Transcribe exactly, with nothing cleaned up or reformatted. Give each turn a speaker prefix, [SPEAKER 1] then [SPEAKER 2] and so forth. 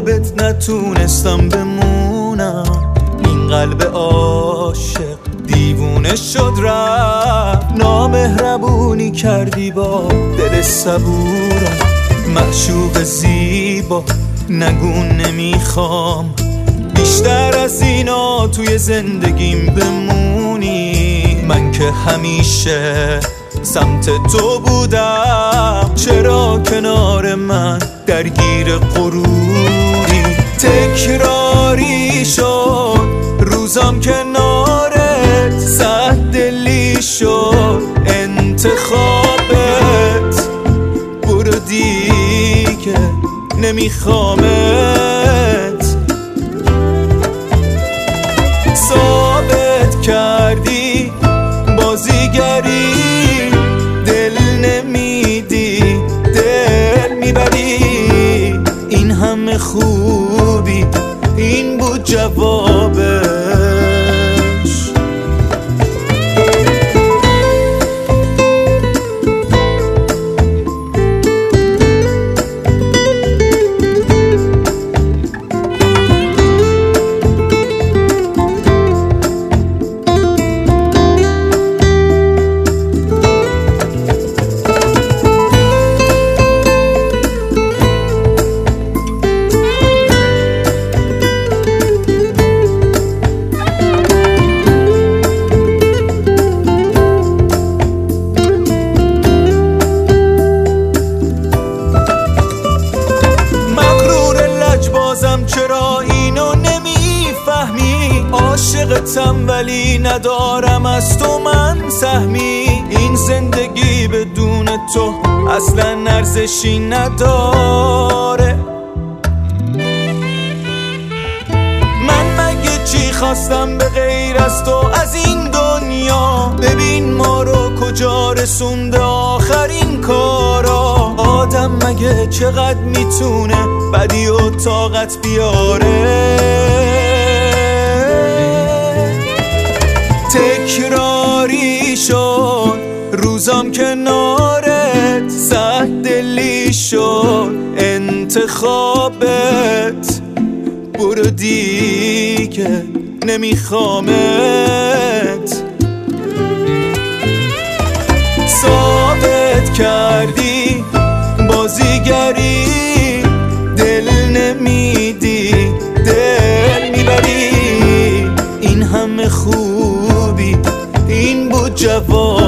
[SPEAKER 1] خوابت نتونستم بمونم، این قلب عاشق دیوونه شد رفت. نامهربونی کردی با دل صبورم، معشوق زیبا نگو نمیخوام بیشتر از اینا توی زندگیم بمونی. من که همیشه سمت تو بودم، چرا کنار من درگیر غروری؟ تکراری شد روزم کنارت، سخت دلی شد انتخابت. برو دیگه نمیخوامت، ثابت کردی بازیگری، دل نمیدی دل میبری. این همه خوبی این بود جوابش. چرا اینو نمیفهمی؟ عاشقتم ولی ندارم از تو من سهمی. این زندگی بدون تو اصلا ارزشی نداره. من مگه چی خواستم به غیر از تو از این دنیا؟ ببین ما رو کجا رسونده آخرین کارا. آدم مگه چقدر میتونه بدی و طاقت بیاره؟ تکراری شد روزم کنارت، سخت دلی شد انتخابت. برو دیگه نمیخوامت، ثابت کردی بازیگری، دل نمیدی دل میبری. این همه خوبی این بود جواب.